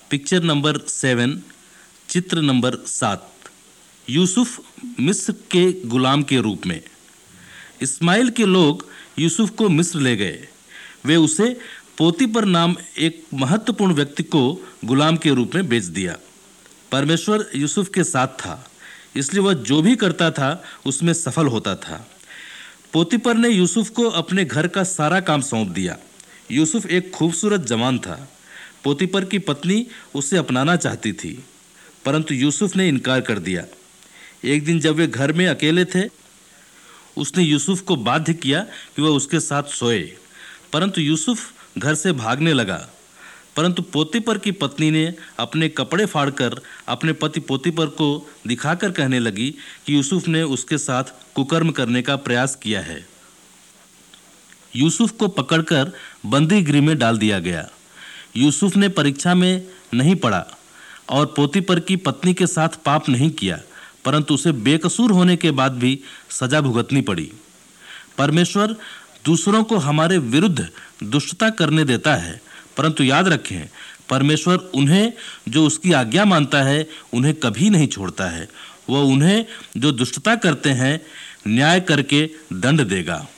Picture number 7, चित्र number 7। Yusuf मिस्र के गुलाम के रूप में। इस्माइल के लोग यूसुफ को मिस्र ले गए। वे उसे पोतीपर नाम एक महत्वपूर्ण व्यक्ति को गुलाम के रूप में बेच दिया। परमेश्वर यूसुफ के साथ था, इसलिए वह जो भी करता था उसमें सफल होता था। पोतीपर ने यूसुफ को अपने घर का सारा काम सौंप दिया। यूसुफ एक खूबसूरत जवान था। पोतीपर की पत्नी उसे अपनाना चाहती थी, परंतु यूसुफ ने इनकार कर दिया। एक दिन जब वे घर में अकेले थे, उसने यूसुफ को बाध्य किया कि वह उसके साथ सोए, परंतु यूसुफ घर से भागने लगा। परंतु पोतीपर की पत्नी ने अपने कपड़े फाड़कर अपने पति पोतीपर को दिखाकर कहने लगी कि यूसुफ ने उसके साथ कुकर्म करने का प्रयास किया है। यूसुफ को पकड़कर बंदी गृह में डाल दिया गया। यूसुफ ने परीक्षा में नहीं पढ़ा और पोतीपर की पत्नी के साथ पाप नहीं किया, परंतु उसे बेकसूर होने के बाद भी सजा भुगतनी पड़ी। परमेश्वर दूसरों को हमारे विरुद्ध दुष्टता करने देता है, परंतु याद रखें, परमेश्वर उन्हें जो उसकी आज्ञा मानता है उन्हें कभी नहीं छोड़ता है। वह उन्हें जो दुष्टता करते हैं न्याय करके दंड देगा।